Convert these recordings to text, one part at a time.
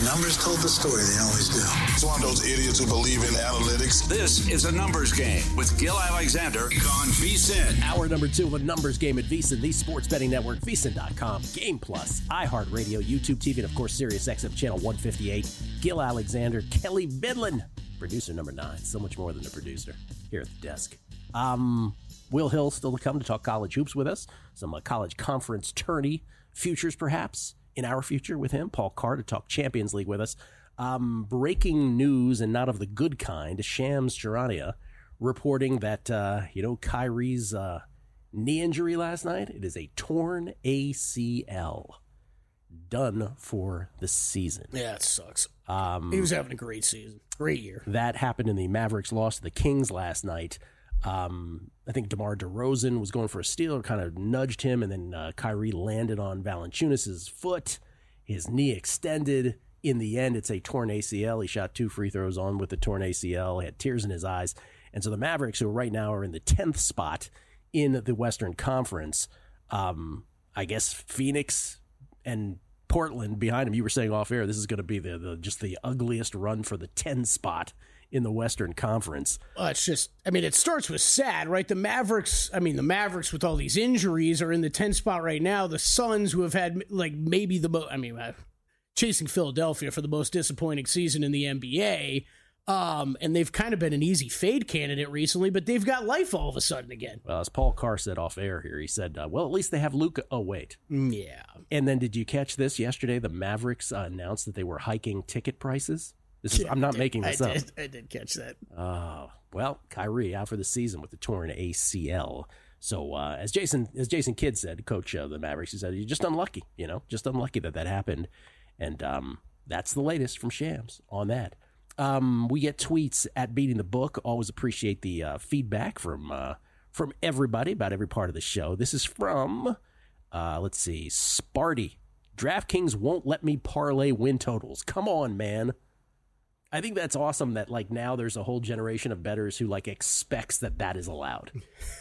The numbers told the story. They always do. It's one of those idiots who believe in analytics. This is A Numbers Game with Gil Alexander on VSiN. Hour number 2 of A Numbers Game at VSiN, the sports betting network, VSiN.com, Game Plus, iHeartRadio, YouTube TV, and of course Sirius XM channel 158. Gil Alexander, Kelly Bidlin, producer number 9. So much more than a producer here at the desk. Will Hill still to come to talk college hoops with us. Some college conference tourney futures, perhaps, in our future with him. Paul Carr to talk Champions League with us. Breaking news, and not of the good kind, Shams Charania reporting that, Kyrie's knee injury last night, it is a torn ACL. Done for the season. Yeah, it sucks. He was having a great season. Great year. That happened in the Mavericks loss to the Kings last night. I think DeMar DeRozan was going for a steal, kind of nudged him, and then Kyrie landed on Valanciunas' foot. His knee extended. In the end, it's a torn ACL. He shot 2 free throws on with the torn ACL. He had tears in his eyes. And so the Mavericks, who right now are in the 10th spot in the Western Conference, I guess Phoenix and Portland behind him. You were saying off air, this is going to be just the ugliest run for the 10 spot in the Western Conference. It's just, it starts with sad, right? The Mavericks with all these injuries are in the 10th spot right now. The Suns, who have had maybe the most, chasing Philadelphia for the most disappointing season in the NBA. And they've kind of been an easy fade candidate recently, but they've got life all of a sudden again. Well, as Paul Carr said off air here, he said, at least they have Luka. Oh, wait. Yeah. And then did you catch this yesterday? The Mavericks announced that they were hiking ticket prices. I'm not making this up. I did catch that. Well, Kyrie out for the season with the torn ACL. So as Jason Kidd said, coach of the Mavericks, he said, you're just unlucky, just unlucky that happened. And that's the latest from Shams on that. We get tweets at Beating the Book. Always appreciate the feedback from everybody about every part of the show. This is from, Sparty. DraftKings won't let me parlay win totals. Come on, man. I think that's awesome that now there's a whole generation of bettors who expects that is allowed.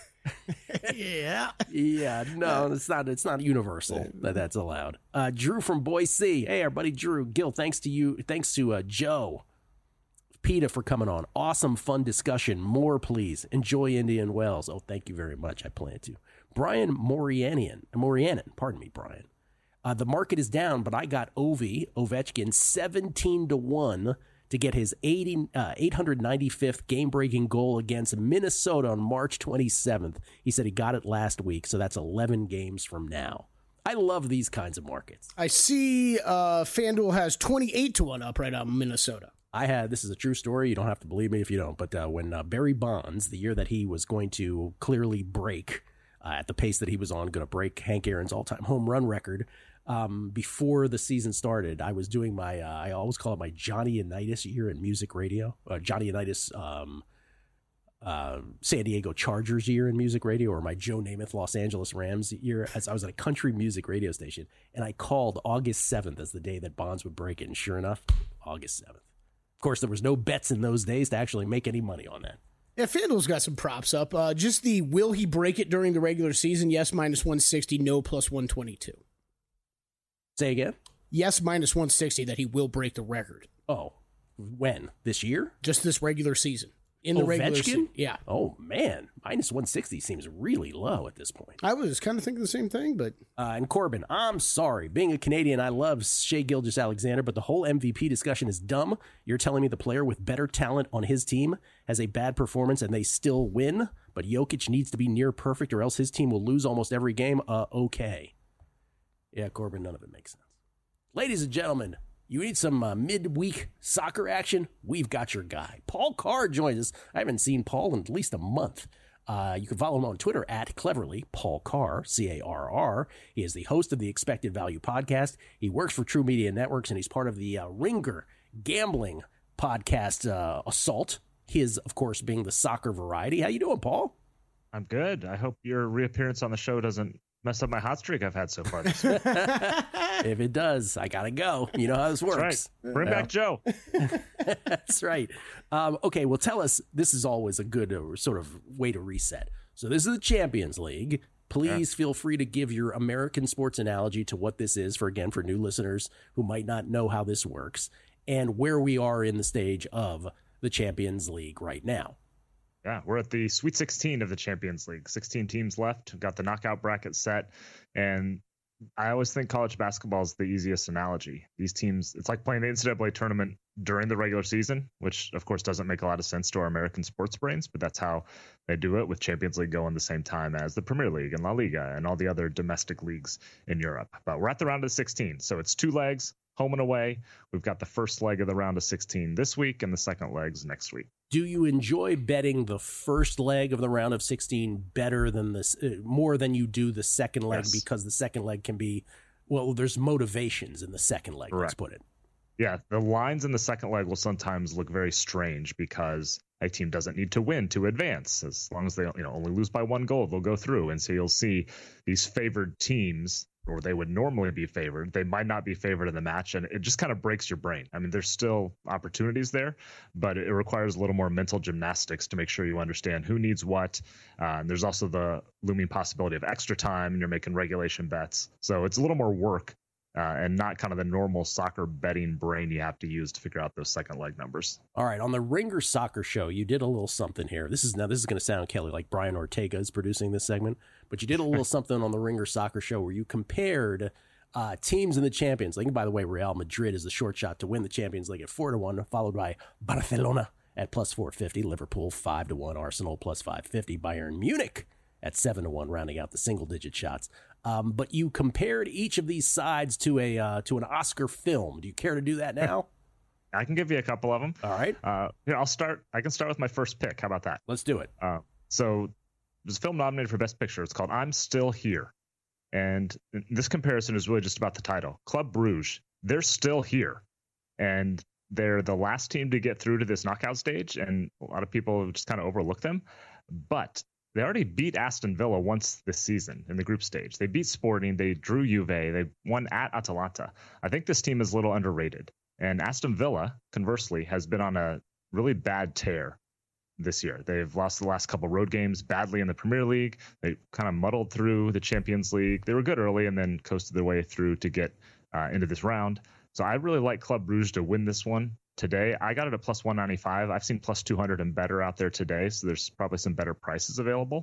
Yeah. Yeah, no, it's not universal that's allowed. Drew from Boise. Hey, our buddy Drew. Gil, thanks to Joe PETA for coming on. Awesome, fun discussion. More, please. Enjoy Indian Wells. Oh, thank you very much. I plan to. Brian Morianen. Pardon me, Brian. The market is down, but I got Ovechkin 17-1 to get his 895th game-breaking goal against Minnesota on March 27th. He said he got it last week, so that's 11 games from now. I love these kinds of markets. I see FanDuel has 28-1 up right on Minnesota. This is a true story. You don't have to believe me if you don't, but when Barry Bonds, the year that he was going to clearly break, at the pace that he was on, going to break Hank Aaron's all-time home run record, before the season started, I was doing my, I always call it my Johnny Unitas year in music radio, Johnny Unitas San Diego Chargers year in music radio, or my Joe Namath Los Angeles Rams year, as I was at a country music radio station, and I called August 7th as the day that Bonds would break it, and sure enough, August 7th. Of course, there was no bets in those days to actually make any money on that. Yeah, FanDuel's got some props up. Just the will he break it during the regular season? Yes, -160, no, +122. Say again? Yes, -160 that he will break the record. Oh, when? This year? Just this regular season. In the regular season. Yeah. Oh, man. -160 seems really low at this point. I was kind of thinking the same thing, but... And Corbin, I'm sorry. Being a Canadian, I love Shai Gilgeous-Alexander, but the whole MVP discussion is dumb. You're telling me the player with better talent on his team has a bad performance and they still win, but Jokic needs to be near perfect or else his team will lose almost every game? Okay. Yeah, Corbin, none of it makes sense. Ladies and gentlemen, you need some midweek soccer action? We've got your guy. Paul Carr joins us. I haven't seen Paul in at least a month. You can follow him on Twitter at cleverly Paul Carr, C-A-R-R. He is the host of the Expected Value podcast. He works for True Media Networks, and he's part of the Ringer gambling podcast Assault. His, of course, being the soccer variety. How you doing, Paul? I'm good. I hope your reappearance on the show doesn't mess up my hot streak I've had so far this week. If it does, I gotta go. You know how this works. That's right. Bring back Joe. That's right. Okay, well, tell us. This is always a good sort of way to reset. So this is the Champions League. Please feel free to give your American sports analogy to what this is for new listeners who might not know how this works and where we are in the stage of the Champions League right now. Yeah, we're at the Sweet 16 of the Champions League. 16 teams left. We've got the knockout bracket set. And I always think college basketball is the easiest analogy. These teams, it's like playing the NCAA tournament during the regular season, which of course doesn't make a lot of sense to our American sports brains, but that's how they do it, with Champions League going the same time as the Premier League and La Liga and all the other domestic leagues in Europe. But we're at the round of 16. So it's 2 legs, home and away. We've got the first leg of the round of 16 this week and the second legs next week. Do you enjoy betting the first leg of the round of 16 better than this, more than you do the second leg? Yes. Because the second leg can be, well, there's motivations in the second leg. Correct. Let's put it. Yeah, the lines in the second leg will sometimes look very strange because a team doesn't need to win to advance. As long as they only lose by 1 goal, they'll go through. And so you'll see these favored teams, or they would normally be favored, they might not be favored in the match, and it just kind of breaks your brain. I mean, there's still opportunities there, but it requires a little more mental gymnastics to make sure you understand who needs what. And there's also the looming possibility of extra time, and you're making regulation bets. So it's a little more work. And not kind of the normal soccer betting brain you have to use to figure out those second leg numbers. All right, on the Ringer Soccer Show, you did a little something here. This is going to sound, Kelly, like Brian Ortega is producing this segment, but you did a little something on the Ringer Soccer Show where you compared teams in the Champions League. And by the way, Real Madrid is the short shot to win the Champions League at 4-1, followed by Barcelona at plus 450, Liverpool 5-1, Arsenal plus 550, Bayern Munich at 7-1, rounding out the single-digit shots. But you compared each of these sides to an Oscar film. Do you care to do that now? I can give you a couple of them. All right. I'll start. I can start with my first pick. How about that? Let's do it. So there's a film nominated for Best Picture. It's called I'm Still Here. And this comparison is really just about the title. Club Brugge, they're still here. And they're the last team to get through to this knockout stage. And a lot of people just kind of overlook them. But they already beat Aston Villa once this season in the group stage. They beat Sporting. They drew Juve. They won at Atalanta. I think this team is a little underrated. And Aston Villa, conversely, has been on a really bad tear this year. They've lost the last couple road games badly in the Premier League. They kind of muddled through the Champions League. They were good early and then coasted their way through to get into this round. So I really like Club Brugge to win this one today. I got it at plus 195. I've seen plus 200 and better out there today, so there's probably some better prices available.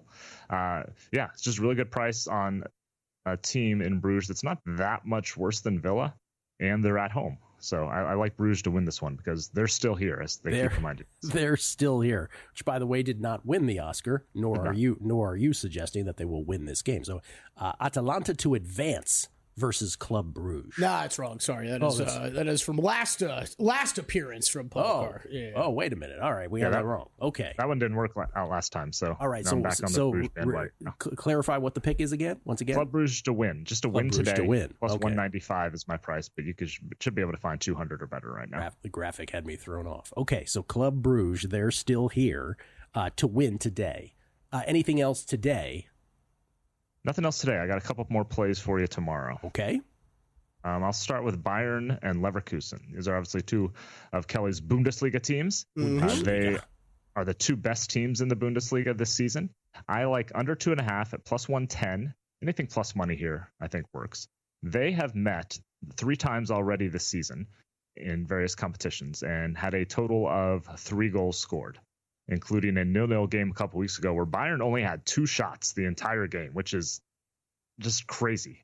It's just a really good price on a team in Bruges that's not that much worse than Villa, and they're at home. So I like Bruges to win this one because they're still here, as they keep reminding us. They're still here, which, by the way, did not win the Oscar, nor are you suggesting that they will win this game. So Atalanta to advance versus Club Brugge. Nah, it's wrong. Sorry, that is from last appearance from Paul. Yeah. Oh, wait a minute. All right, we got that wrong. Okay, that one didn't work out last time. So all right, I'm back on the Bruges bandwagon. Clarify what the pick is again. Once again, Club Brugge to win, just to Club win Brugge today. To win. Plus 195 is my price, but you should be able to find 200 or better right now. The graphic had me thrown off. Okay, so Club Brugge, they're still here to win today. Anything else today? Nothing else today. I got a couple more plays for you tomorrow. Okay. I'll start with Bayern and Leverkusen. These are obviously two of Kelly's Bundesliga teams. They are the two best teams in the Bundesliga this season. I like under 2.5 at plus 110. Anything plus money here, I think, works. They have met 3 times already this season in various competitions and had a total of 3 goals scored, including a 0-0 game a couple weeks ago where Bayern only had 2 shots the entire game, which is just crazy.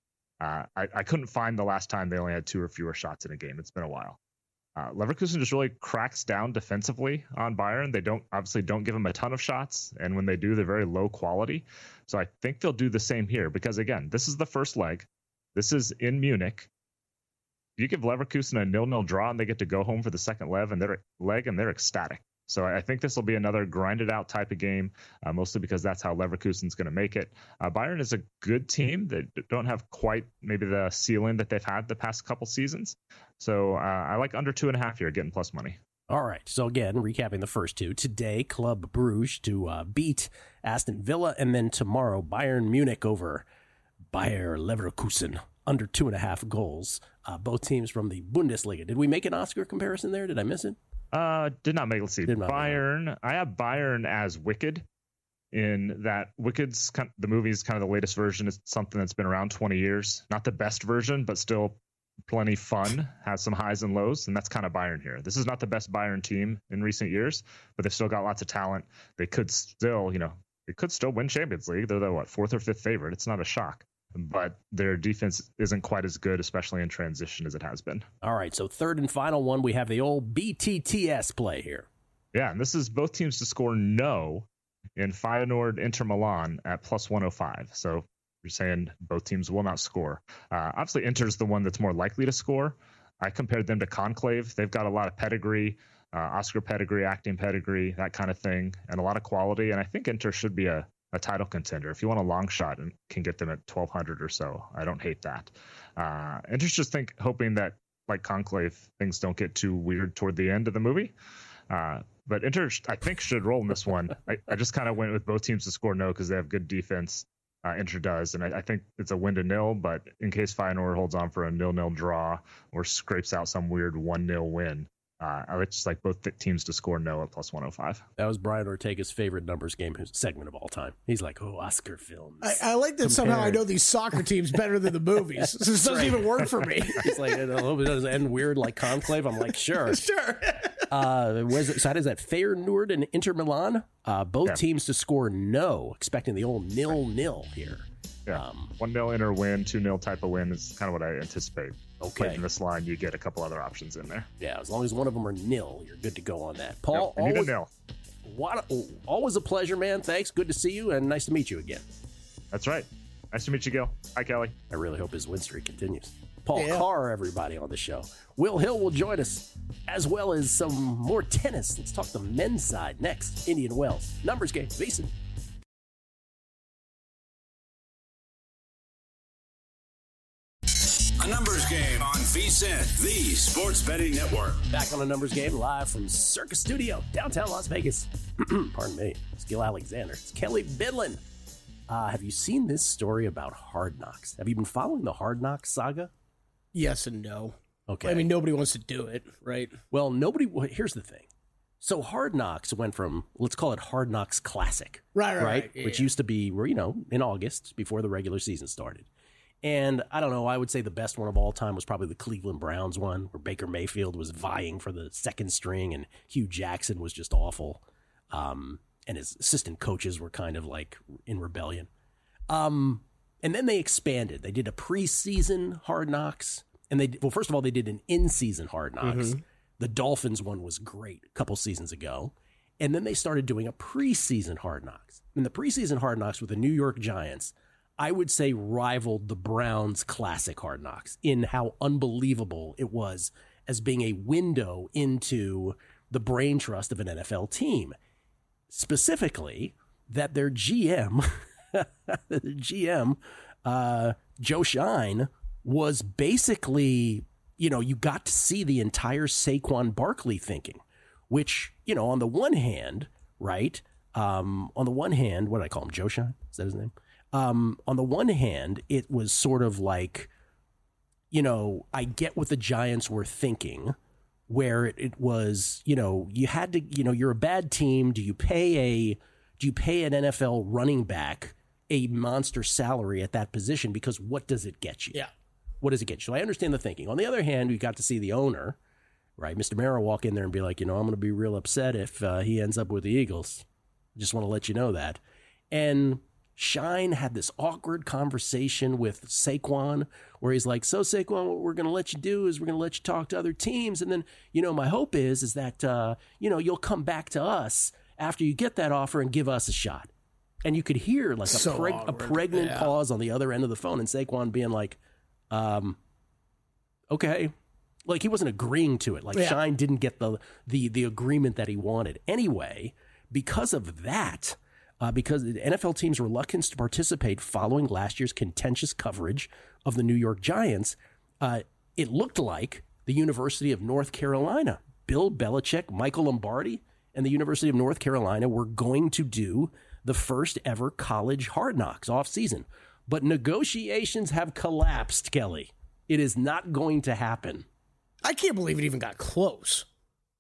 I couldn't find the last time they only had 2 or fewer shots in a game. It's been a while. Leverkusen just really cracks down defensively on Bayern. They don't give them a ton of shots, and when they do, they're very low quality. So I think they'll do the same here because, again, this is the first leg. This is in Munich. You give Leverkusen a 0-0 draw, and they get to go home for the second leg, and they're ecstatic. So I think this will be another grinded-out type of game, mostly because that's how Leverkusen's going to make it. Bayern is a good team. They don't have quite maybe the ceiling that they've had the past couple seasons. So I like under 2.5 here, getting plus money. All right. So again, recapping the first two. Today, Club Brugge to beat Aston Villa, and then tomorrow, Bayern Munich over Bayer Leverkusen, under 2.5 goals. Both teams from the Bundesliga. Did we make an Oscar comparison there? Did I miss it? Did not make. Let's see. Bayern. I have Bayern as Wicked in that Wicked's the movie's kind of the latest version. It's something that's been around 20 years. Not the best version, but still plenty fun, has some highs and lows, and that's kind of Bayern here. This is not the best Bayern team in recent years, but they've still got lots of talent. They could still, win Champions League. They're the, 4th or 5th favorite. It's not a shock. But their defense isn't quite as good, especially in transition, as it has been. All right, so third and final one, we have the old BTTS play here. Yeah, and this is both teams to score no in Feyenoord Inter Milan at plus 105. So you're saying both teams will not score. Obviously, Inter's the one that's more likely to score. I compared them to Conclave. They've got a lot of pedigree, Oscar pedigree, acting pedigree, that kind of thing, and a lot of quality. And I think Inter should be a title contender. If you want a long shot and can get them at 1,200 or so, I don't hate that. Inter's just hoping that, like Conclave, things don't get too weird toward the end of the movie. But Inter, I think, should roll in this one. I just kind of went with both teams to score no because they have good defense. Inter does, and I think it's a 1-0, but in case Feyenoord holds on for a 0-0 draw or scrapes out some weird 1-0 win, I would just like both teams to score no at plus 105. That was Brian Ortega's favorite numbers game segment of all time. He's like, oh, Oscar films. I like that somehow I know these soccer teams better than the movies. This doesn't even work for me. He's like, I hope it doesn't end weird like Conclave. I'm like, sure. Sure. So how does that? Feyenoord and Inter Milan? Both teams to score no, expecting the old 0-0 here. Yeah, 1-0 Inter win, 2-0 type of win is kind of what I anticipate. Okay. In this line, you get a couple other options in there. Yeah, as long as one of them are nil, you're good to go on that. Paul, yep, need a nil. Always a pleasure, man. Thanks. Good to see you, and nice to meet you again. That's right. Nice to meet you, Gil. Hi, Kelly. I really hope his win streak continues. Paul Carr, everybody on the show. Will Hill will join us, as well as some more tennis. Let's talk the men's side next. Indian Wells. Numbers game. VSiN. A numbers game on VSiN, the sports betting network. Back on a numbers game, live from Circus Studio, downtown Las Vegas. Pardon me. It's Gil Alexander. It's Kelly Bidlin. Have you seen this story about Hard Knocks? Have you been following the Hard Knocks saga? Yes and no. Okay. I mean, nobody wants to do it, right? Well, here's the thing. So Hard Knocks went from, let's call it Hard Knocks Classic. Right. Which used to be, in August before the regular season started. And I don't know, I would say the best one of all time was probably the Cleveland Browns one, where Baker Mayfield was vying for the second string and Hugh Jackson was just awful. And his assistant coaches were kind of like in rebellion. And then they expanded. They did a preseason Hard Knocks. And first of all, they did an in-season Hard Knocks. Mm-hmm. The Dolphins one was great a couple seasons ago. And then they started doing a preseason Hard Knocks. And the preseason Hard Knocks with the New York Giants, I would say, rivaled the Browns' classic Hard Knocks in how unbelievable it was as being a window into the brain trust of an NFL team. Specifically, that their GM, Joe Shine, was basically, you got to see the entire Saquon Barkley thinking, which, on the one hand, right? On the one hand, what did I call him? Joe Shine? Is that his name? On the one hand, it was sort of like, I get what the Giants were thinking, where it was, you had to, you're a bad team. Do you pay an NFL running back a monster salary at that position? Because what does it get you? Yeah. What does it get you? So I understand the thinking. On the other hand, we got to see the owner, right, Mr. Mara, walk in there and be like, I'm going to be real upset if he ends up with the Eagles. Just want to let you know that. And Shine had this awkward conversation with Saquon where he's like, so Saquon, what we're going to let you do is we're going to let you talk to other teams. And then, my hope is that, you'll come back to us after you get that offer and give us a shot. And you could hear like a pregnant pause on the other end of the phone and Saquon being like, okay. Like he wasn't agreeing to it. Like Shine didn't get the agreement that he wanted. Anyway, because of that, because the NFL team's reluctance to participate following last year's contentious coverage of the New York Giants, it looked like the University of North Carolina, Bill Belichick, Michael Lombardi, and the University of North Carolina were going to do the first ever college Hard Knocks off season. But negotiations have collapsed, Kelly. It is not going to happen. I can't believe it even got close.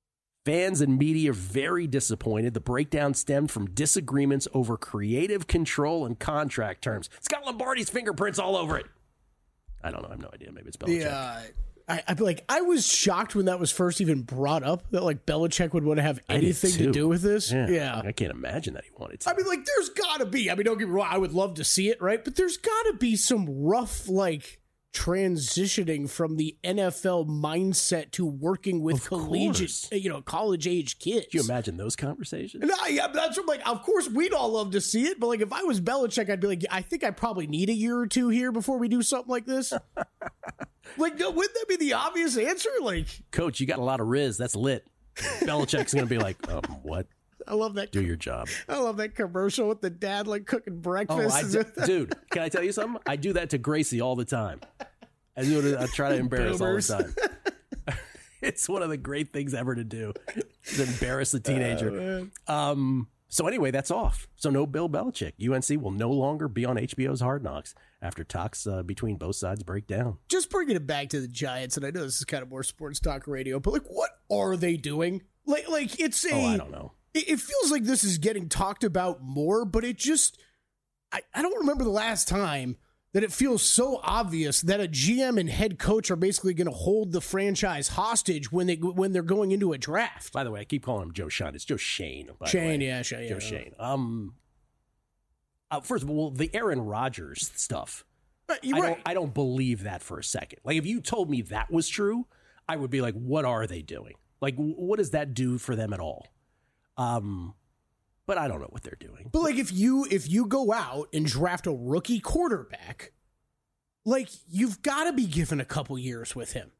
Fans and media are very disappointed. The breakdown stemmed from disagreements over creative control and contract terms. It's got Lombardi's fingerprints all over it. I don't know. I have no idea. Maybe it's Belichick. Yeah. I was shocked when that was first even brought up, that like Belichick would want to have anything to do with this. Yeah. I can't imagine that he wanted to. I mean, like, there's got to be. I mean, don't get me wrong. I would love to see it, right? But there's got to be some rough, like, transitioning from the NFL mindset to working with collegiate, college age kids. Can you imagine those conversations? No, yeah, that's what, like, of course we'd all love to see it, but like if I was Belichick, I'd be like, I think I probably need a year or two here before we do something like this. Like, wouldn't that be the obvious answer? Like, Coach, you got a lot of Riz. That's lit. Belichick's going to be like, what? I love that. Do your job. I love that commercial with the dad like cooking breakfast. Dude, can I tell you something? I do that to Gracie all the time. I try to embarrass Boomers. all the time. It's one of the great things ever to do, to embarrass the teenager. So anyway, that's off. So no Bill Belichick. UNC will no longer be on HBO's Hard Knocks after talks between both sides break down. Just bringing it back to the Giants, and I know this is kind of more sports talk radio, but like, what are they doing? Like it's a. I don't know. It feels like this is getting talked about more, but it just, I don't remember the last time that it feels so obvious that a GM and head coach are basically going to hold the franchise hostage when they're going into a draft. By the way, I keep calling him Joe Shine. It's Joe Shane. Shane. Joe Shane. First of all, the Aaron Rodgers stuff. I don't believe that for a second. Like, if you told me that was true, I would be like, what are they doing? Like, what does that do for them at all? But I don't know what they're doing. But like, if you go out and draft a rookie quarterback, like, you've got to be given a couple years with him.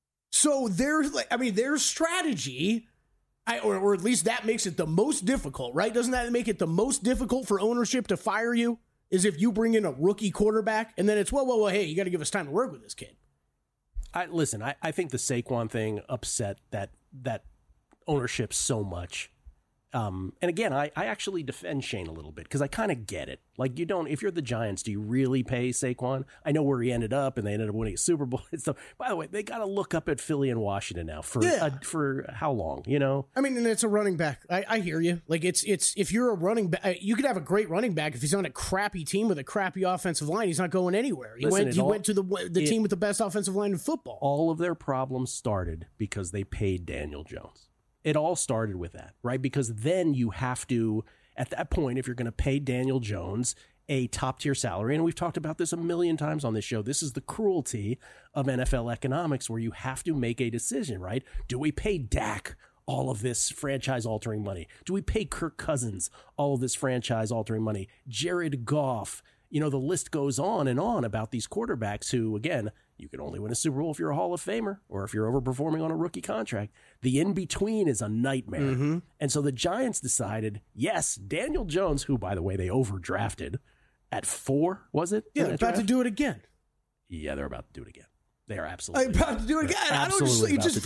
So their strategy, or at least that makes it the most difficult, right? Doesn't that make it the most difficult for ownership to fire you? Is if you bring in a rookie quarterback and then it's, well, hey, you got to give us time to work with this kid. I think the Saquon thing upset that ownership so much. And again, I actually defend Shane a little bit because I kind of get it. Like, if you're the Giants, do you really pay Saquon? I know where he ended up, and they ended up winning a Super Bowl and stuff. By the way, they got to look up at Philly and Washington now for how long, I mean, and it's a running back. I hear you. Like, it's if you're a running back, you could have a great running back. If he's on a crappy team with a crappy offensive line, he's not going anywhere. He went to the team with the best offensive line in football. All of their problems started because they paid Daniel Jones. It all started with that, right? Because then you have to, at that point, if you're going to pay Daniel Jones a top-tier salary, and we've talked about this a million times on this show, this is the cruelty of NFL economics where you have to make a decision, right? Do we pay Dak all of this franchise-altering money? Do we pay Kirk Cousins all of this franchise-altering money? Jared Goff? The list goes on and on about these quarterbacks who, again, you can only win a Super Bowl if you're a Hall of Famer or if you're overperforming on a rookie contract. The in-between is a nightmare. Mm-hmm. And so the Giants decided, yes, Daniel Jones, who, by the way, they overdrafted at 4, was it? Yeah, they're about to do it again. Yeah, they're about to do it again. They are absolutely about to do it again. It just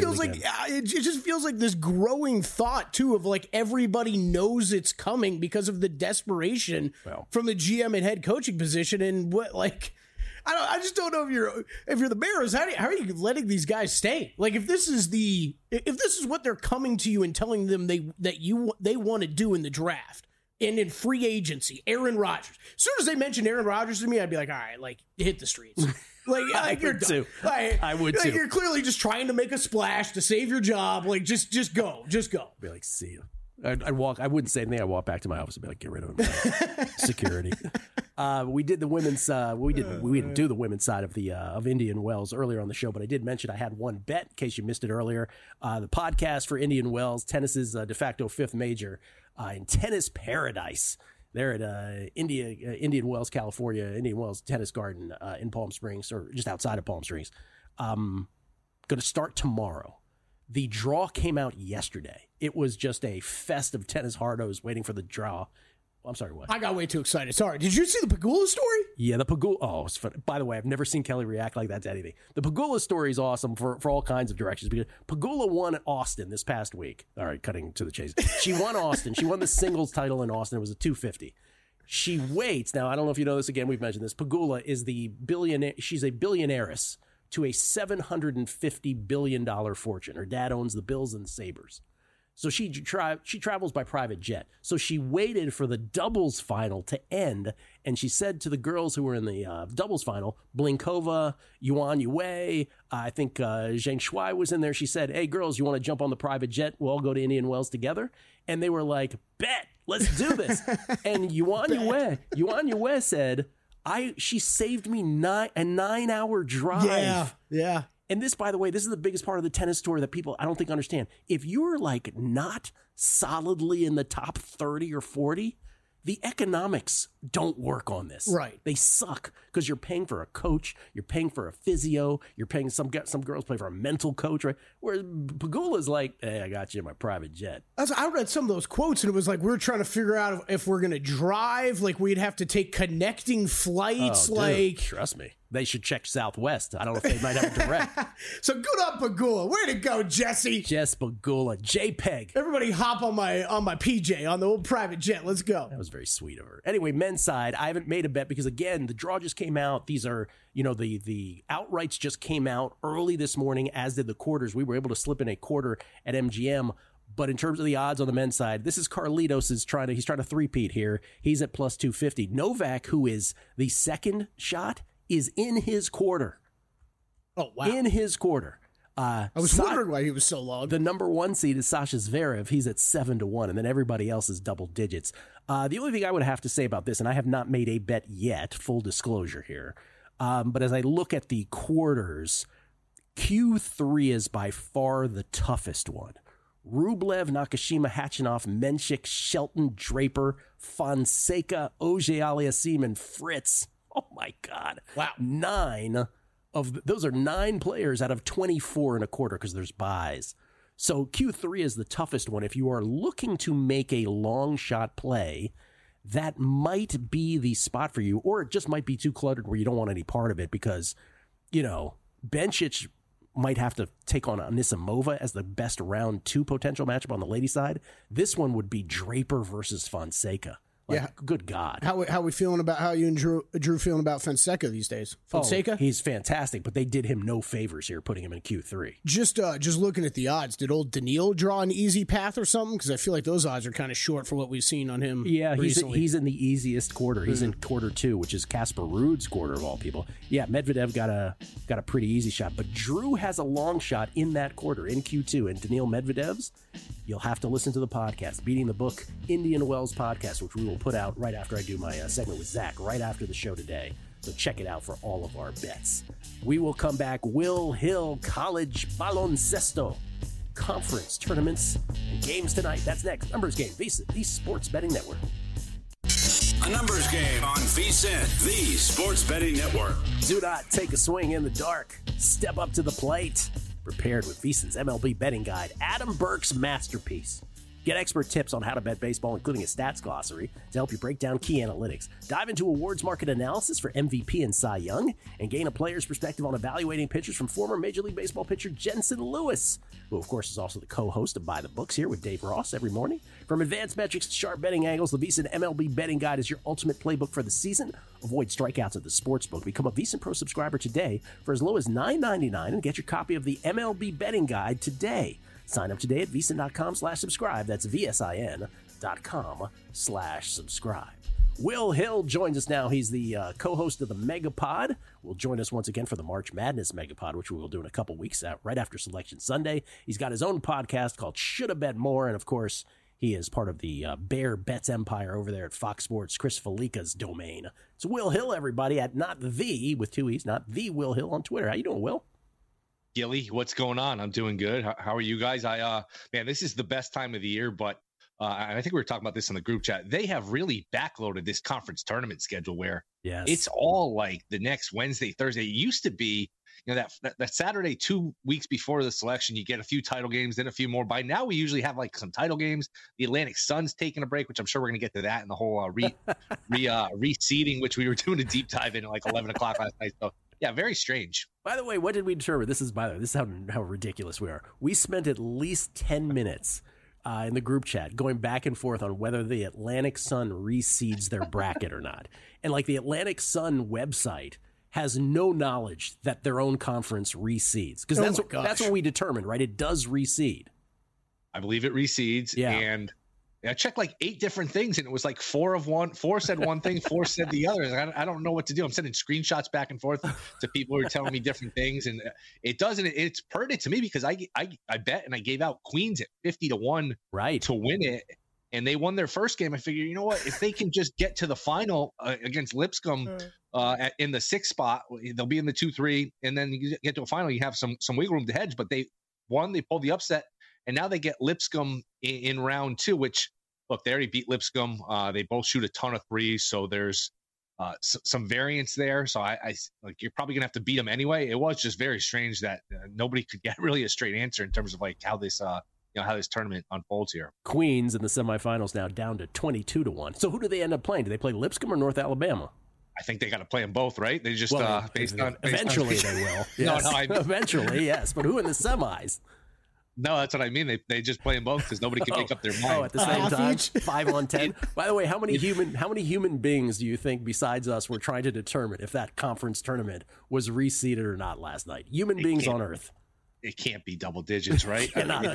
feels like this growing thought too of like everybody knows it's coming because of the desperation from the GM and head coaching position. And what, like, I just don't know if you're the Bears, how are you letting these guys stay? Like, if this is what they're coming to you and telling them they want to do in the draft and in free agency, Aaron Rodgers. As soon as they mentioned Aaron Rodgers to me, I'd be like, all right, like, hit the streets. Like, I would too. I would too. You're clearly just trying to make a splash to save your job. Like, just go. Be like, see you. I'd walk. I wouldn't say anything. I'd walk back to my office and be like, get rid of him. Security. We did the women's. We didn't do the women's side of Indian Wells earlier on the show, but I did mention I had one bet in case you missed it earlier. The podcast for Indian Wells, tennis's de facto 5th major in tennis paradise. They're at Indian Wells, California, Indian Wells Tennis Garden in Palm Springs, or just outside of Palm Springs. Going to start tomorrow. The draw came out yesterday. It was just a fest of tennis hardos waiting for the draw. I'm sorry, what? I got way too excited. Sorry. Did you see the Pegula story? Yeah, the Pegula. Oh, it's fun. By the way, I've never seen Kelly react like that to anything. The Pegula story is awesome for all kinds of directions because Pegula won Austin this past week. All right, cutting to the chase. She won Austin. She won the singles title in Austin. It was a 250. She waits. Now, I don't know if you know this. Again, we've mentioned this. Pegula is the billionaire. She's a billionairess to a $750 billion fortune. Her dad owns the Bills and Sabres. So she travels by private jet. So she waited for the doubles final to end, and she said to the girls who were in the doubles final, Blinkova, Yuan Yue, I think Zheng Shuai was in there. She said, hey, girls, you want to jump on the private jet? We'll all go to Indian Wells together. And they were like, bet, let's do this. And Yuan Yue said, she saved me a 9-hour drive. Yeah. And this, by the way, this is the biggest part of the tennis tour that people, I don't think, understand. If you're like not solidly in the top 30 or 40, the economics don't work on this. Right. They suck because you're paying for a coach, you're paying for a physio, you're paying some girls pay for a mental coach, right? Whereas Pegula's like, hey, I got you in my private jet. I read some of those quotes, and it was like we were trying to figure out if we're going to drive, like we'd have to take connecting flights. Oh, dude, trust me. They should check Southwest. I don't know if they might have a direct. So good on Pegula. Way to go, Jesse. Jess Pegula. JPEG. Everybody hop on my PJ, on the old private jet. Let's go. That was very sweet of her. Anyway, men's side, I haven't made a bet because, again, the draw just came out. These are, the outrights just came out early this morning, as did the quarters. We were able to slip in a quarter at MGM. But in terms of the odds on the men's side, this is Carlitos he's trying to three-peat here. He's at plus 250. Novak, who is the second shot, is in his quarter. Oh, wow. In his quarter. I was wondering why he was so long. The number one seed is Sasha Zverev. He's at 7-1, and then everybody else is double digits. The only thing I would have to say about this, and I have not made a bet yet, full disclosure here, but as I look at the quarters, Q3 is by far the toughest one. Rublev, Nakashima, Khachanov, Menchik, Shelton, Draper, Fonseca, Auger-Aliassime, and Fritz. Oh, my God. Wow. Those are 9 players out of 24 in a quarter because there's buys. So Q3 is the toughest one. If you are looking to make a long shot play, that might be the spot for you, or it just might be too cluttered where you don't want any part of it because, Bencic might have to take on Anisimova as the best round 2 potential matchup on the lady side. This one would be Draper versus Fonseca. Good God. How we feeling about how you and Drew feeling about Fonseca these days? Fonseca? He's fantastic, but they did him no favors here, putting him in Q3. Just looking at the odds, did old Daniil draw an easy path or something? Because I feel like those odds are kind of short for what we've seen on him. Yeah, recently. he's in the easiest quarter. He's in quarter 2, which is Casper Ruud's quarter of all people. Yeah, Medvedev got a pretty easy shot, but Drew has a long shot in that quarter in Q2, and Daniil Medvedev's. You'll have to listen to the podcast, Beating the Book Indian Wells podcast, which we will put out right after I do my segment with Zach, right after the show today. So check it out for all of our bets. We will come back. Will Hill College Baloncesto Conference tournaments and games tonight. That's next. Numbers Game, VSiN, the Sports Betting Network. A numbers game on VSiN, the Sports Betting Network. Do not take a swing in the dark. Step up to the plate. Prepared with VSiN's MLB betting guide, Adam Burke's masterpiece. Get expert tips on how to bet baseball, including a stats glossary to help you break down key analytics. Dive into awards market analysis for MVP and Cy Young, and gain a player's perspective on evaluating pitchers from former Major League Baseball pitcher Jensen Lewis, who of course is also the co-host of By the Books here with Dave Ross every morning. From advanced metrics to sharp betting angles, the VSiN MLB betting guide is your ultimate playbook for the season. Avoid strikeouts at the sportsbook. Become a VSiN Pro subscriber today for as low as $9.99 and get your copy of the MLB betting guide today. Sign up today at VSiN.com/subscribe. That's VSIN.com/subscribe. Will Hill joins us now. He's the co-host of the Megapod. Will join us once again for the March Madness Megapod, which we will do in a couple weeks right after Selection Sunday. He's got his own podcast called Shoulda Bet More, and of course, he is part of the Bear Bets Empire over there at Fox Sports, Chris Felica's domain. It's Will Hill, everybody, at not the, with 2 E's, not the Will Hill on Twitter. How you doing, Will? Gilly, what's going on? I'm doing good. How are you guys? Man, this is the best time of the year, but I think we were talking about this in the group chat. They have really backloaded this conference tournament schedule where it's all like the next Wednesday, Thursday. It used to be, that Saturday 2 weeks before the selection, you get a few title games, then a few more. By now, we usually have like some title games. The Atlantic Sun's taking a break, which I'm sure we're going to get to that, and the whole reseeding, which we were doing a deep dive in at like 11 o'clock last night. So yeah, very strange. By the way, what did we determine? This is how ridiculous we are. We spent at least 10 minutes in the group chat going back and forth on whether the Atlantic Sun reseeds their bracket or not. And like the Atlantic Sun website has no knowledge that their own conference reseeds. Because that's what we determined, right? It does reseed. I believe it reseeds. Yeah. And I checked like 8 different things, and it was like 4 said one thing, 4 said the other. I don't know what to do. I'm sending screenshots back and forth to people who are telling me different things, and it doesn't. It's pertinent to me because I bet and I gave out Queens at 50-1 to win it, and they won their first game. I figure, you know what? If they can just get to the final against Lipscomb in the 6th spot, they'll be in the 2-3, and then you get to a final, you have some wiggle room to hedge. But they won, they pulled the upset. And now they get Lipscomb in round 2, which, look, they already beat Lipscomb. They both shoot a ton of threes, so there's some variance there. So I like you're probably gonna have to beat them anyway. It was just very strange that nobody could get really a straight answer in terms of like how this how this tournament unfolds here. Queens in the semifinals now down to 22-1. So who do they end up playing? Do they play Lipscomb or North Alabama? I think they got to play them both, right? They just eventually they will. Yes. Eventually, yes. But who in the semis? No, that's what I mean. They just play them both because nobody can make up their mind. Oh, at the same time, 5-on-10. By the way, how many human beings do you think besides us were trying to determine if that conference tournament was reseeded or not last night? Human beings on Earth. It can't be double digits, right?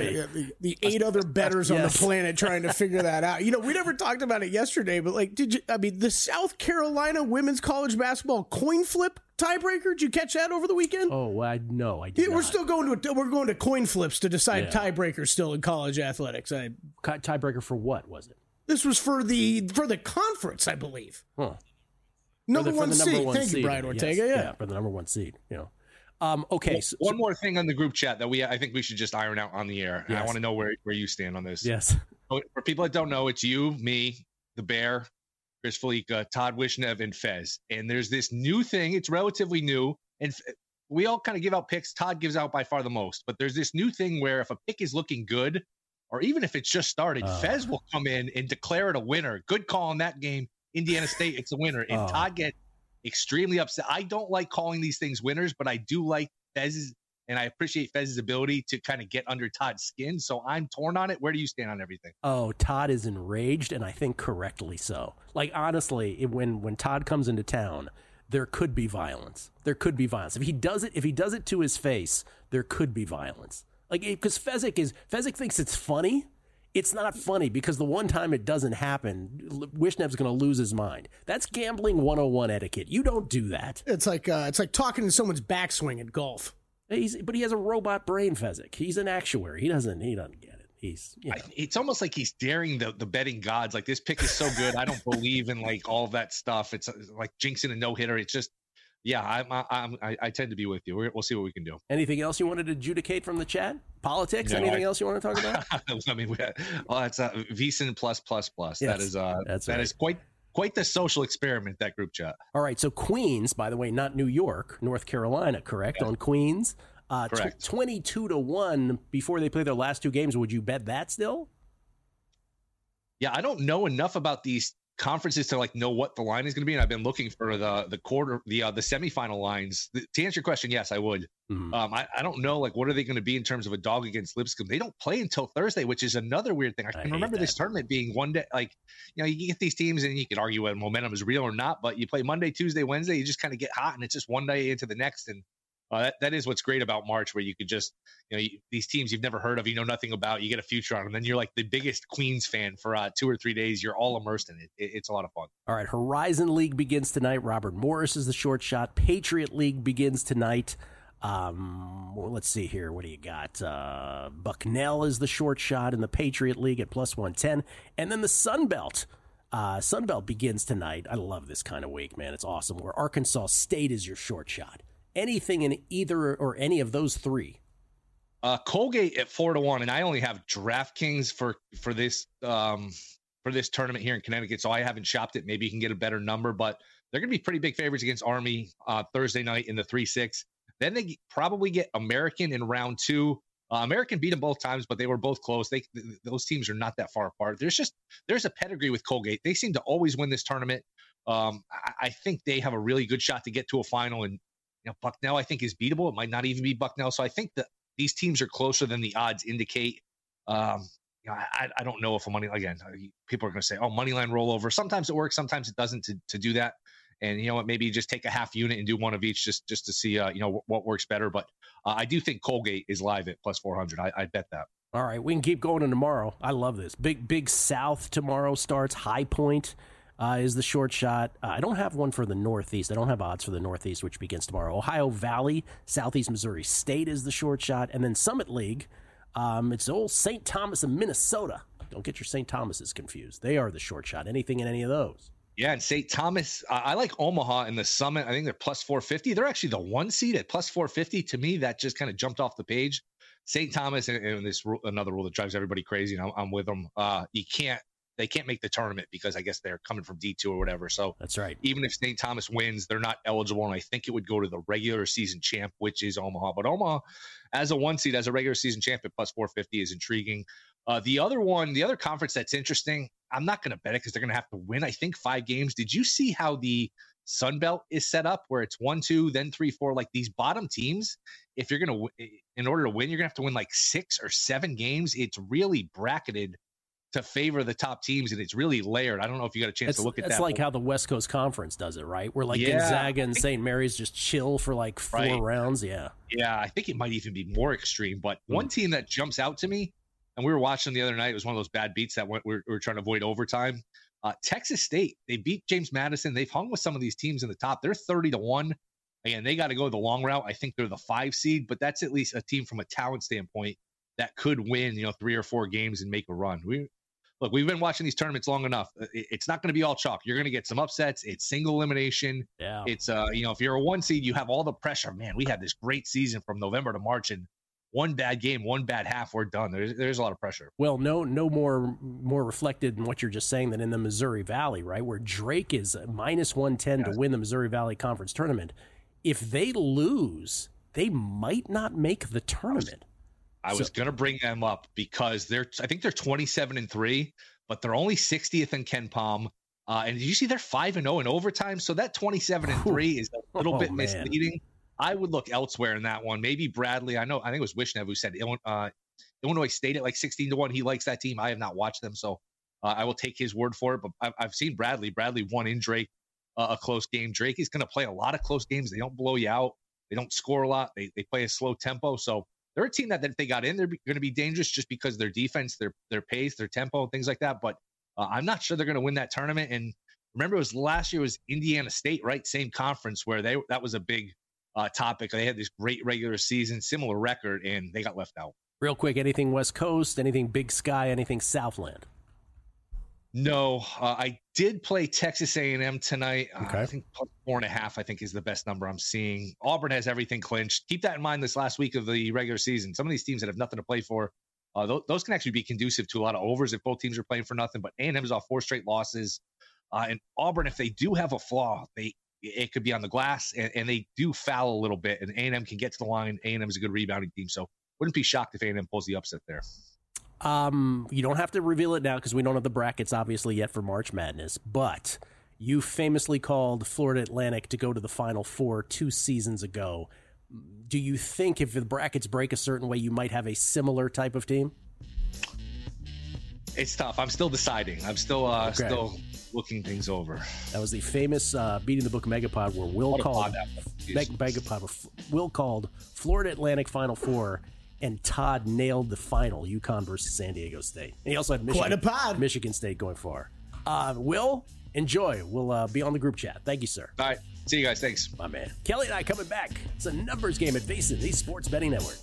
The 8 other bettors on the planet trying to figure that out. You know, we never talked about it yesterday, but like, the South Carolina women's college basketball coin flip tiebreaker? Did you catch that over the weekend? Oh, I did not. We're still going to coin flips to decide tiebreakers still in college athletics. Tiebreaker for what was it? This was for the conference, I believe. Huh. Number one seed. Thank you, Brian Ortega. Yes. Yeah, for the number 1 seed. You know. Okay. Well, one more thing on the group chat that I think we should just iron out on the air. Yes. I want to know where you stand on this. Yes. For people that don't know, it's you, me, the Bear, Chris Felica, Todd Wishnev, and Fez. And there's this new thing. It's relatively new. And we all kind of give out picks. Todd gives out by far the most. But there's this new thing where if a pick is looking good, or even if it's just started, Fez will come in and declare it a winner. Good call in that game. Indiana State, it's a winner. And Todd gets extremely upset. I don't like calling these things winners, but I do like Fez's, and I appreciate Fez's ability to kind of get under Todd's skin. So I'm torn on it. Where do you stand on everything? Oh, Todd is enraged, and I think correctly so. Like, honestly, when Todd comes into town, there could be violence. There could be violence. If he does it to his face, there could be violence. Like, because Fezzik thinks it's funny. It's not funny because the one time it doesn't happen, Wishnev's going to lose his mind. That's gambling 101 etiquette. You don't do that. It's like talking to someone's backswing at golf. But he has a robot brain, Fezzik. He's an actuary. He doesn't get it. It's almost like he's daring the betting gods. Like, this pick is so good. I don't believe in like all of that stuff. It's like jinxing a no hitter. It's just. Yeah, I tend to be with you. We'll see what we can do. Anything else you wanted to adjudicate from the chat? Politics? No, anything else you want to talk about? I mean, it's VSiN plus. Yes, that is quite the social experiment, that group chat. All right, so Queens, by the way, not New York, North Carolina, correct? Yeah. On Queens, correct. 22-1 before they play their last 2 games. Would you bet that still? Yeah, I don't know enough about these conferences to like know what the line is going to be, and I've been looking for the semifinal lines. To answer your question, yes, I would. Mm-hmm. I don't know, like, what are they going to be in terms of a dog against Lipscomb? They don't play until Thursday, which is another weird thing. I can remember this tournament being one day, like, you know, you get these teams and you can argue whether momentum is real or not, but you play Monday, Tuesday, Wednesday, you just kind of get hot, and it's just one day into the next. And that is what's great about March, where you could just, you know, these teams you've never heard of, you know nothing about, you get a future on them, and then you're like the biggest Queens fan for 2 or 3 days. You're all immersed in it. It's a lot of fun. All right, Horizon League begins tonight. Robert Morris is the short shot. Patriot League begins tonight. Well, let's see here. What do you got? Bucknell is the short shot in the Patriot League at plus 110. And then the Sun Belt. Sun Belt begins tonight. I love this kind of week, man. It's awesome. Where Arkansas State is your short shot. Anything in either or any of those 3? Colgate at 4-1, and I only have DraftKings for this tournament here in Connecticut, so I haven't shopped it. Maybe you can get a better number, but they're going to be pretty big favorites against Army Thursday night in the 3-6. Then they probably get American in round 2. American beat them both times, but they were both close. Those teams are not that far apart. There's a pedigree with Colgate. They seem to always win this tournament. I think they have a really good shot to get to a final, and Bucknell, I think, is beatable. It might not even be Bucknell. So I think that these teams are closer than the odds indicate. I don't know if a money, again, people are going to say, oh, money line rollover. Sometimes it works. Sometimes it doesn't to do that. And you know what, maybe just take a half unit and do one of each just to see, what works better. But I do think Colgate is live at plus 400. I bet that. All right, we can keep going to tomorrow. I love this. Big South tomorrow starts. High Point is the short shot. I don't have one for the Northeast. I don't have odds for the Northeast, which begins tomorrow. Ohio Valley, Southeast Missouri State is the short shot. And then Summit League, it's old St. Thomas of Minnesota. Don't get your St. Thomases confused. They are the short shot. Anything in any of those. Yeah, and St. Thomas, I like Omaha in the Summit. I think they're plus 450. They're actually the 1 seed at plus 450. To me, that just kind of jumped off the page. St. Thomas, and this another rule that drives everybody crazy, and I'm with them. They can't make the tournament because I guess they're coming from D2 or whatever. So that's right. Even if St. Thomas wins, they're not eligible, and I think it would go to the regular season champ, which is Omaha. But Omaha, as a 1 seed, as a regular season champ at plus 450 is intriguing. The other conference that's interesting, I'm not going to bet it because they're going to have to win, I think, 5 games. Did you see how the Sun Belt is set up where it's 1, 2, then 3, 4, like these bottom teams? If you're going to, in order to win, you're going to have to win like 6 or 7 games. It's really bracketed to favor the top teams, and it's really layered. I don't know if you got a chance to look at that. It's like how the West Coast Conference does it, right? Where like Gonzaga and St. Mary's just chill for like 4 rounds. Yeah. Yeah, I think it might even be more extreme. But one team that jumps out to me, and we were watching the other night, it was one of those bad beats that we were trying to avoid overtime. Texas State, they beat James Madison. They've hung with some of these teams in the top. They're 30-1. Again, they got to go the long route. I think they're the 5 seed, but that's at least a team from a talent standpoint that could win, 3 or 4 games and make a run. We've been watching these tournaments long enough. It's not going to be all chalk. You're going to get some upsets. It's single elimination. Yeah. It's if you're a 1 seed, you have all the pressure. Man, we had this great season from November to March, and one bad game, one bad half, we're done. There's a lot of pressure. Well, no more reflected in what you're just saying than in the Missouri Valley, right? Where Drake is minus 110 to win the Missouri Valley Conference tournament. If they lose, they might not make the tournament. I was going to bring them up because I think they're 27-3, but they're only 60th in Ken Palm. And did you see they're 5-0 in overtime? So that 27-3 is a little bit misleading. I would look elsewhere in that one. Maybe Bradley. I think it was Wishnev who said Illinois State at like 16-1. He likes that team. I have not watched them, so I will take his word for it. But I've seen Bradley. Bradley won in Drake a close game. Drake is going to play a lot of close games. They don't blow you out. They don't score a lot. They play a slow tempo. So they're a team that if they got in, they're going to be dangerous just because of their defense, their pace, their tempo, things like that. But I'm not sure they're going to win that tournament. And remember, it was last year was Indiana State, right? Same conference where that was a big topic. They had this great regular season, similar record, and they got left out. Real quick, anything West Coast, anything Big Sky, anything Southland? No, I did play Texas A&M tonight. Okay. I think plus 4.5, I think, is the best number I'm seeing. Auburn has everything clinched. Keep that in mind this last week of the regular season. Some of these teams that have nothing to play for, those can actually be conducive to a lot of overs if both teams are playing for nothing. But A&M is off 4 straight losses. And Auburn, if they do have a flaw, it could be on the glass, and they do foul a little bit, and A&M can get to the line. A&M is a good rebounding team, so wouldn't be shocked if A&M pulls the upset there. You don't have to reveal it now because we don't have the brackets obviously yet for March Madness, but you famously called Florida Atlantic to go to the Final Four 2 seasons ago. Do you think if the brackets break a certain way, you might have a similar type of team? It's tough. I'm still deciding. I'm still still looking things over. That was the famous Beating the Book Megapod where Will called Florida Atlantic Final Four, and Todd nailed the final, UConn versus San Diego State. And he also had Michigan State going far. Will, enjoy. We'll be on the group chat. Thank you, sir. All right. See you guys. Thanks. My man. Kelly and I coming back. It's a numbers game at VSiN, the Sports Betting Network.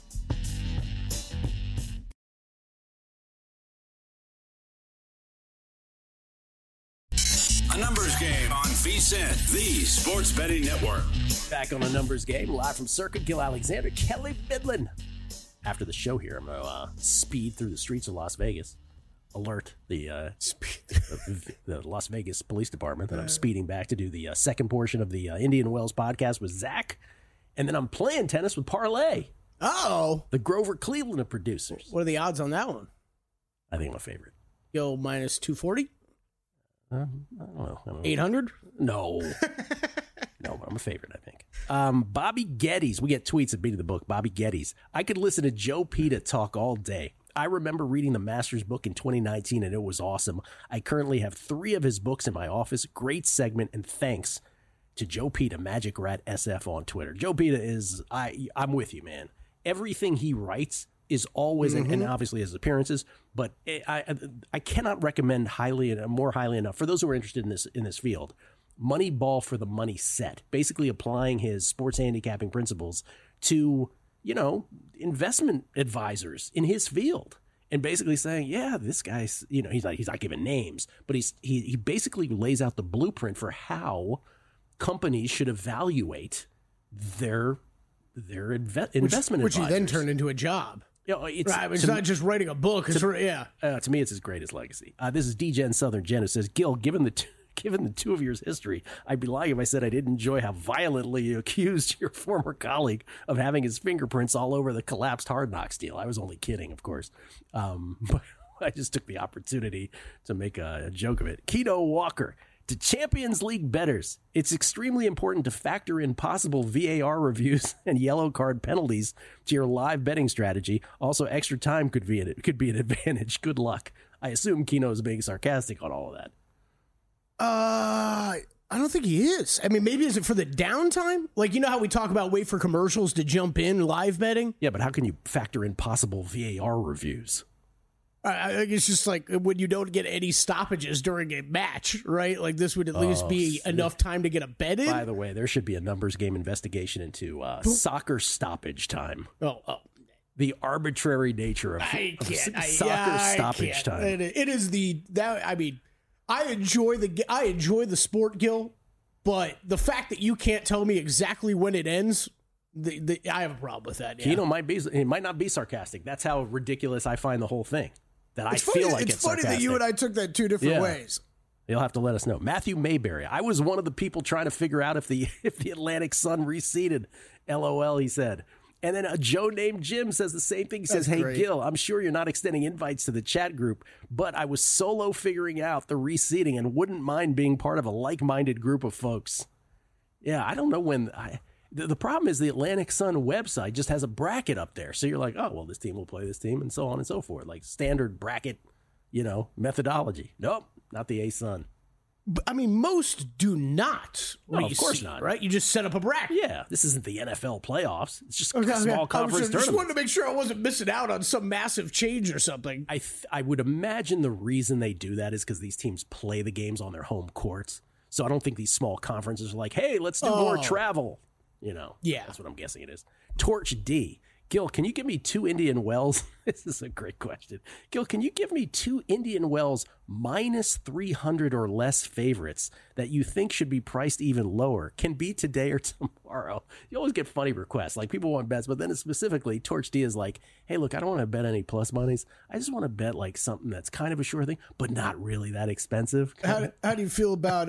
A numbers game on VSiN, the Sports Betting Network. Back on a numbers game, live from Circuit, Gil Alexander, Kelly Bidlin. After the show here, I'm going to speed through the streets of Las Vegas. Alert the Las Vegas Police Department that I'm speeding back to do the second portion of the Indian Wells podcast with Zach. And then I'm playing tennis with Parlay. Oh. The Grover Cleveland of producers. What are the odds on that one? I think I'm a favorite. Yo, minus 240? I don't know. 800? No. No, but I'm a favorite, I think. Bobby Geddes. We get tweets at Beating the Book. Bobby Geddes. I could listen to Joe Pita talk all day. I remember reading the Masters book in 2019, and it was awesome. I currently have 3 of his books in my office. Great segment, and thanks to Joe Pita, Magic Rat SF on Twitter. Joe Pita is, I'm with you, man. Everything he writes is always, and obviously his appearances, but I cannot recommend more highly enough for those who are interested in this field. Moneyball for the money set, basically applying his sports handicapping principles to, investment advisors in his field, and basically saying, yeah, this guy's, he's not giving names, but he basically lays out the blueprint for how companies should evaluate their investment which advisors. he then turned into a job. It's not just writing a book. To me, it's his greatest legacy. This is DGen Southern Jen, who says, Gil, given the two of yours history, I'd be lying if I said I didn't enjoy how violently you accused your former colleague of having his fingerprints all over the collapsed Hard Knocks deal. I was only kidding, of course. But I just took the opportunity to make a joke of it. Keto Walker. To Champions League bettors, it's extremely important to factor in possible VAR reviews and yellow card penalties to your live betting strategy. Also, extra time could be an advantage. Good luck. I assume Keno is being sarcastic on all of that. I don't think he is. I mean, maybe is it for the downtime? Like, how we talk about wait for commercials to jump in live betting? Yeah, but how can you factor in possible VAR reviews? It's just like when you don't get any stoppages during a match, right? Like this would at least be enough time to get a bet in. By the way, there should be a numbers game investigation into soccer stoppage time. Oh. The arbitrary nature of soccer stoppage time. It is I enjoy the sport, Gil, but the fact that you can't tell me exactly when it ends, I have a problem with that. Yeah. Keno might not be sarcastic. That's how ridiculous I find the whole thing. It's funny that you and I took that two different ways. You'll have to let us know. Matthew Mayberry. I was one of the people trying to figure out if the Atlantic Sun reseeded. LOL, he said. And then a Joe named Jim says the same thing. He says, hey, great. Gil, I'm sure you're not extending invites to the chat group, but I was solo figuring out the reseeding and wouldn't mind being part of a like-minded group of folks. Yeah, I don't know when... The problem is the Atlantic Sun website just has a bracket up there. So you're like, oh, well, this team will play this team and so on and so forth. Like standard bracket, methodology. Nope, not the A-Sun. I mean, most do not. No, of course not. Right? You just set up a bracket. Yeah, this isn't the NFL playoffs. It's just a small conference tournament. I just wanted to make sure I wasn't missing out on some massive change or something. I would imagine the reason they do that is because these teams play the games on their home courts. So I don't think these small conferences are like, hey, let's do more travel. Yeah, that's what I'm guessing it is. Torch D. Gil, can you give me 2 Indian Wells? This is a great question. Gil, can you give me 2 Indian Wells minus 300 or less favorites that you think should be priced even lower? Can be today or tomorrow. You always get funny requests. Like people want bets, but then specifically Torch D is like, hey, look, I don't want to bet any plus monies. I just want to bet like something that's kind of a sure thing, but not really that expensive. How do you feel about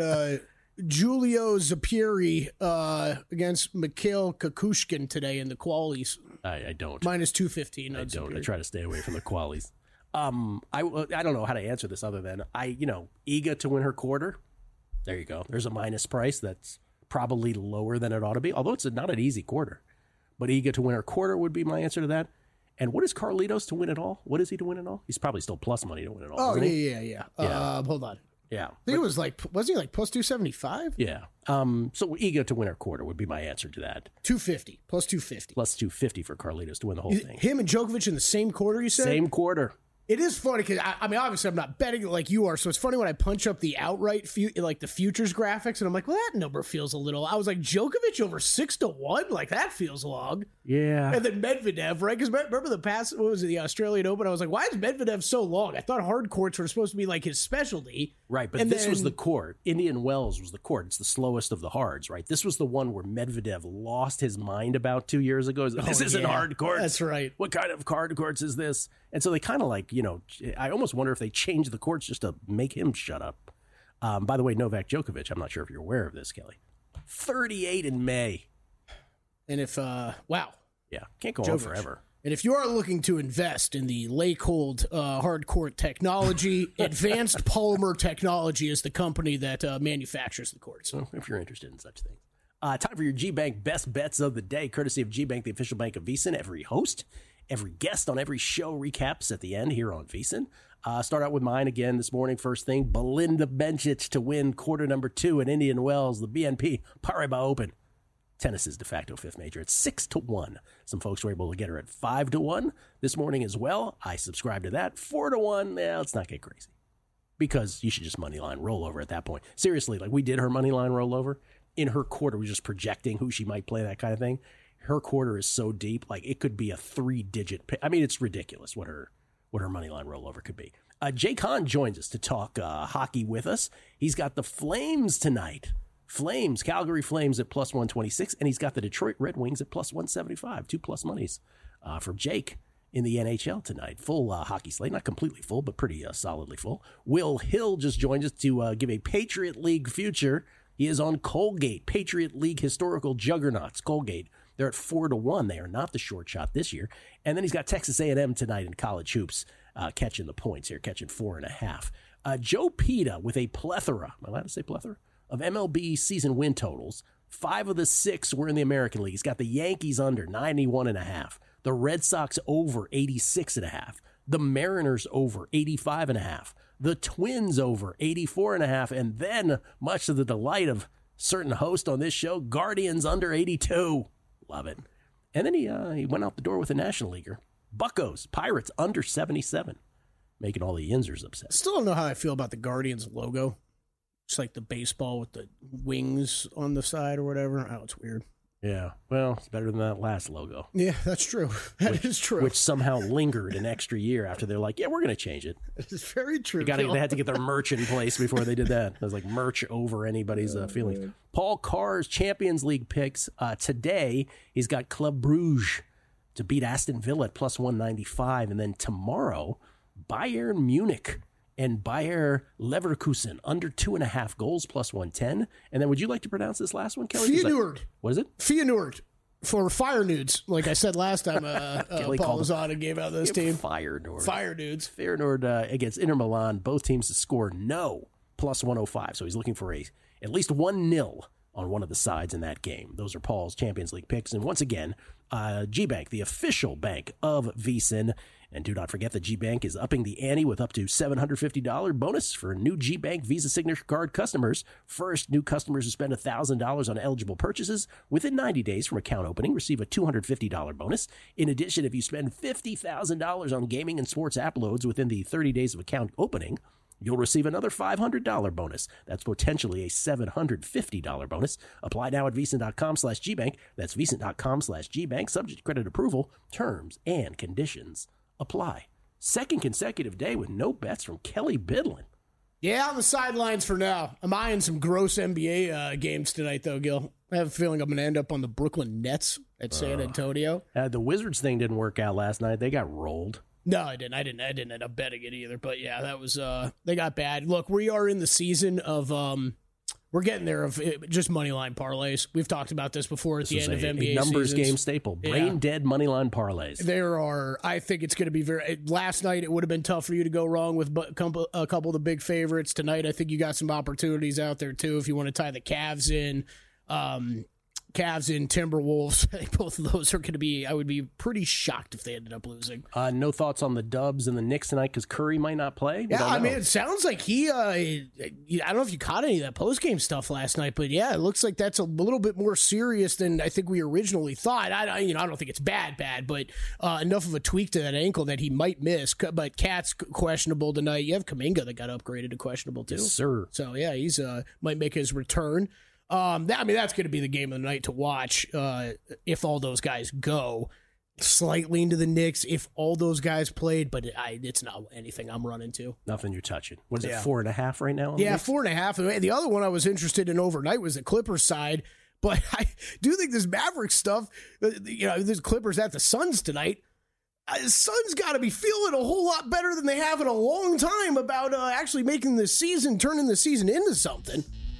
Giulio Zappieri against Mikhail Kukushkin today in the qualies? I don't. Minus 215. I don't. Zappieri. I try to stay away from the qualies. I don't know how to answer this other than Iga to win her quarter. There you go. There's a minus price that's probably lower than it ought to be, although it's not an easy quarter. But Iga to win her quarter would be my answer to that. And what is Carlitos to win it all? What is he to win it all? He's probably still plus money to win it all. Oh, yeah. Hold on. Yeah. I think it was wasn't he like plus 275? Yeah. So Iga to win her quarter would be my answer to that. 250, plus 250. Plus 250 for Carlitos to win the whole thing. Him and Djokovic in the same quarter, you said? Same quarter. It is funny because, I mean, obviously I'm not betting it like you are, so it's funny when I punch up the outright, like the futures graphics, and I'm like, well, that number feels a little... I was like, Djokovic over 6-1? Like, that feels long. Yeah. And then Medvedev, right? Because remember the past, what was it, the Australian Open? I was like, why is Medvedev so long? I thought hard courts were supposed to be like his specialty. Right, but this was the court. Indian Wells was the court. It's the slowest of the hards, right? This was the one where Medvedev lost his mind about 2 years ago. This isn't hard courts. That's right. What kind of hard courts is this? And so they kind of like, I almost wonder if they changed the courts just to make him shut up. By the way, Novak Djokovic, I'm not sure if you're aware of this, Kelly. 38 in May. And if, wow. Yeah, can't go on forever. And if you are looking to invest in the lake-hold hard court technology, Advanced Polymer Technology is the company that manufactures the courts. So if you're interested in such things. Time for your G-Bank Best Bets of the Day, courtesy of G-Bank, the official bank of VSiN. Every host, every guest on every show recaps at the end here on VSiN. Start out with mine again this morning. First thing, Belinda Bencic to win quarter number 2 at Indian Wells, the BNP Paribas Open. tennis's de facto fifth major, at 6-1. Some folks were able to get her at 5-1 this morning as well. I subscribe to that. 4-1, let's not get crazy, because you should just moneyline rollover at that point. Seriously, like we did her moneyline rollover in her quarter. We're just projecting who she might play, that kind of thing. Her quarter is so deep, like it could be a 3-digit. I mean, it's ridiculous what her moneyline rollover could be. Jay Kahn joins us to talk hockey with us. He's got the Flames tonight. Calgary Flames at plus 126, and he's got the Detroit Red Wings at plus 175. 2+ monies from Jake in the NHL tonight. Full hockey slate, not completely full, but pretty solidly full. Will Hill just joined us to give a Patriot League future. He is on Colgate, Patriot League historical juggernauts. Colgate, they're at 4-1. They are not the short shot this year. And then he's got Texas A&M tonight in college hoops, catching the points here, catching 4.5. Joe Pita with a plethora, am I allowed to say plethora, of MLB season win totals. 5 of the 6 were in the American League. He's got the Yankees under 91.5, the Red Sox over 86.5, the Mariners over 85.5, the Twins over 84.5, and then, much to the delight of certain host on this show, Guardians under 82. Love it. And then he went out the door with a National Leaguer. Buccos, Pirates under 77, making all the Yinzers upset. Still don't know how I feel about the Guardians logo. It's like the baseball with the wings on the side or whatever. Oh, it's weird. Yeah, well, it's better than that last logo. Yeah, that's true. That is true. Which somehow lingered an extra year after they're like, yeah, we're going to change it. It's very true. They had to get their merch in place before they did that. It was like merch over anybody's feelings. Man. Paul Carr's Champions League picks. Today, he's got Club Brugge to beat Aston Villa at plus 195. And then tomorrow, Bayern Munich and Bayer Leverkusen under 2.5 goals plus 110. And then would you like to pronounce this last one, Kelly? Feyenoord. What is it? Feyenoord for Fire Nudes. Like I said last time, Paul was on and gave out this team. Fire Nudes. Feyenoord against Inter Milan. Both teams to score no plus 105. So he's looking for at least 1-0 on one of the sides in that game. Those are Paul's Champions League picks. And once again, GBank, the official bank of VSiN. And do not forget that GBank is upping the ante with up to $750 bonus for new GBank Visa Signature Card customers. First, new customers who spend $1,000 on eligible purchases within 90 days from account opening receive a $250 bonus. In addition, if you spend $50,000 on gaming and sports app loads within the 30 days of account opening, you'll receive another $500 bonus. That's potentially a $750 bonus. Apply now at VSiN.com/GBank. That's VSiN.com/GBank. Subject to credit approval. Terms and conditions apply. Second consecutive day with no bets from Kelly Bidlin. Yeah, on the sidelines for now. I'm eyeing some gross NBA games tonight, though, Gil. I have a feeling I'm going to end up on the Brooklyn Nets at San Antonio. The Wizards thing didn't work out last night. They got rolled. No, I didn't. I didn't end up betting it either. But yeah, that was they got bad. Look, we are in the season of we're getting there of just moneyline parlays. We've talked about this before at the end of NBA numbers seasons. Game staple. Brain dead moneyline parlays. There are. I think it's going to be very. Last night it would have been tough for you to go wrong with a couple of the big favorites. Tonight I think you got some opportunities out there too if you want to tie the Cavs in. Timberwolves. I think both of those are going to be, I would be pretty shocked if they ended up losing. No thoughts on the Dubs and the Knicks tonight because Curry might not play? Yeah, I mean, it sounds like I don't know if you caught any of that post-game stuff last night, but yeah, it looks like that's a little bit more serious than I think we originally thought. I don't think it's bad, but enough of a tweak to that ankle that he might miss. But Cat's questionable tonight. You have Kuminga that got upgraded to questionable too. Yes, sir. So yeah, he's might make his return. That's going to be the game of the night to watch if all those guys go. Slightly into the Knicks if all those guys played, but it's not anything I'm running to. Nothing you're touching. What is it, 4.5 right now? Yeah, 4.5. The other one I was interested in overnight was the Clippers side, but I do think this Mavericks stuff, there's Clippers at the Suns tonight. The Suns got to be feeling a whole lot better than they have in a long time about actually turning the season into something.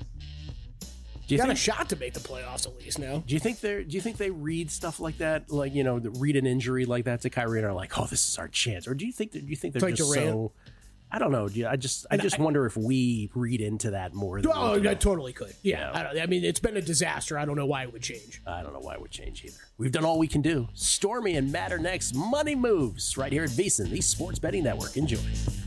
You got a shot to make the playoffs at least now. Do you think they read stuff like that, like read an injury like that to Kyrie and are like, oh, this is our chance, or do you think they're like just Durant? So? I don't know. I just wonder if we read into that more. I totally could. Yeah, I mean, it's been a disaster. I don't know why it would change. I don't know why it would change either. We've done all we can do. Stormy and Matt are next. Money moves right here at VSiN, the Sports Betting Network. Enjoy.